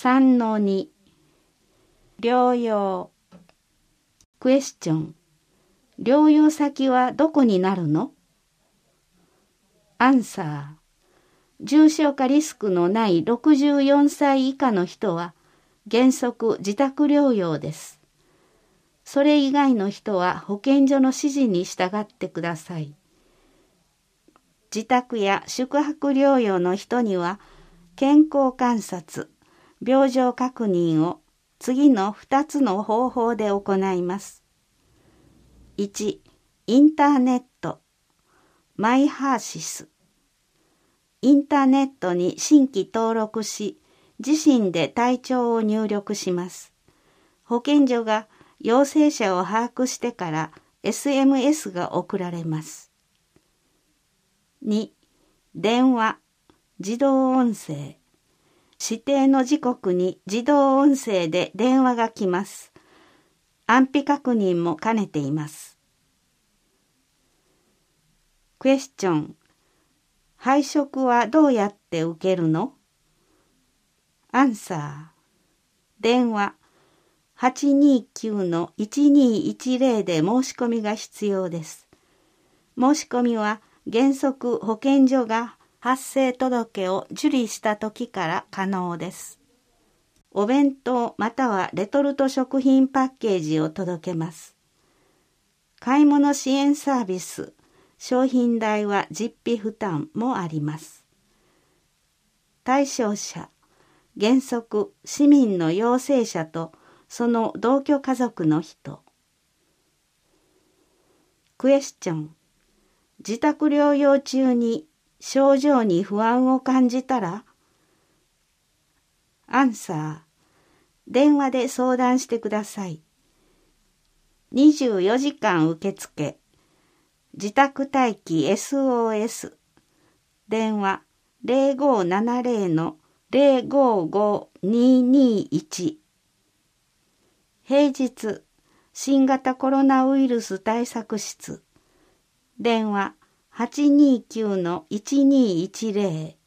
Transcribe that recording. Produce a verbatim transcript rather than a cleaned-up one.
さんのに 療養。クエスチョン。療養先はどこになるの？アンサー。重症化リスクのないろくじゅうよんさい以下の人は原則自宅療養です。それ以外の人は保健所の指示に従ってください。自宅や宿泊療養の人には健康観察、病状確認を次のふたつの方法で行います。いち、インターネット、マイハーシス。インターネットに新規登録し、自身で体調を入力します。保健所が陽性者を把握してから エスエムエス が送られます。に、電話、自動音声。指定の時刻に自動音声で電話が来ます。安否確認も兼ねています。クエスチョン。配食はどうやって受けるの？アンサー。電話 はちにきゅうのいちにいちゼロ で申し込みが必要です。申し込みは原則保健所が発生届を受理した時から可能です。お弁当またはレトルト食品パッケージを届けます。買い物支援サービス、商品代は実費負担もあります。対象者、原則市民の陽性者とその同居家族の人。クエスチョン。自宅療養中に症状に不安を感じたら？アンサー。電話で相談してください。にじゅうよじかん受付。自宅待機 エスオーエス。電話 ゼロごーななゼロのゼロごーごーにーにーいち。平日、新型コロナウイルス対策室。電話 はちにきゅうのいちにいちゼロ。